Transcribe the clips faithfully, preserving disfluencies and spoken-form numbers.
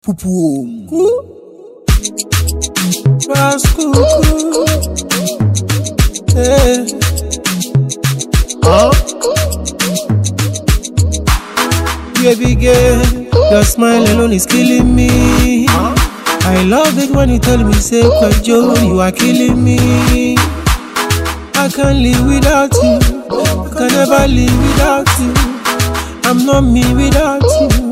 Poupou. Rascal. Hey. Huh? Baby girl, your smile alone is killing me. Huh? I love it when you tell me, say, Kwajo, you are killing me. I can't live without you. I can never live without you. I'm not me without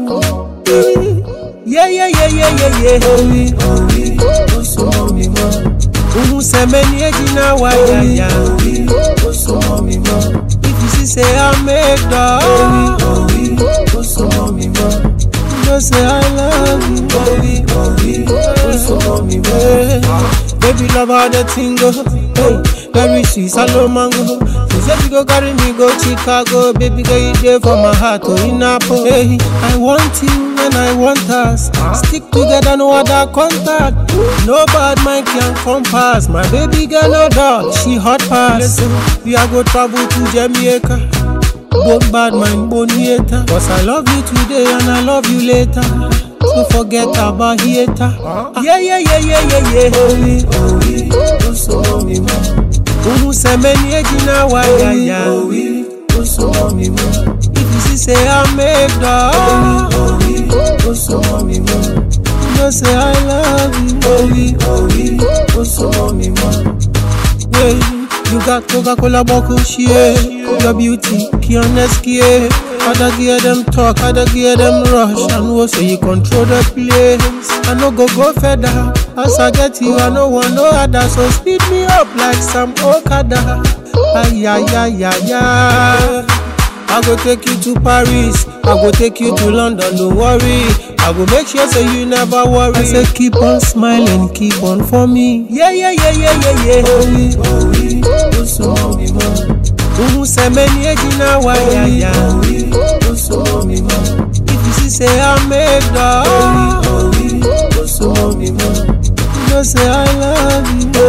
you. Yeah, yeah, yeah, yeah, yeah, yeah. Oh oui, oh oui, oh so mommy mo. Umu se meni ejina wa ya ya. Oh oui, oh so mommy mo. If you see say I make dog. Oh oui, oh oui, oh so mommy mo. You know say I love you. Oh oui, oh oui, oh so mommy mo. Hey, baby love how the thing go. Hey, very sweet, hello mango. She said you go carry me go Chicago. Baby girl you there for my heart, oh in Apple. Hey, I want you and I want us. Stick together, no other contact. No bad mind can come past. My baby girl no dog, she hot pass. We are go travel to Jamaica. Both bad mind, both hater. Cause I love you today and I love you later. So forget about hater. Yeah, yeah, yeah, yeah, yeah, yeah. Oh oui, oh oui, oh so mommy mo. Umu se meni ejina wa ya ya. Oh oui, oh so mommy mo. If you see say I make dog. Oh oui, oh so mommy mo. You know say I love you. Oh oui, oh oui, oh so mommy mo. Yeah, you got Coca-Cola bottle share. Your beauty can't escape. Other gear them talk, other gear them rush. And also you control the place. I no go go further. As I get you, I no want no other. So speed me up like some Okada. Ay, ay, ay, ay, ay. I go take you to Paris. I go take you to London, don't worry. I go make sure so you never worry. I say keep on smiling, keep on for me. Yeah, yeah, yeah, yeah, yeah, yeah. Oh oui, oh oui, oh so mommy mo. Umu se meni ejina wa ya ya. Oh oui, oh so mommy mo. If you see say I make dog. Oh oui, oh oui, oh so mommy mo. You know say I love you.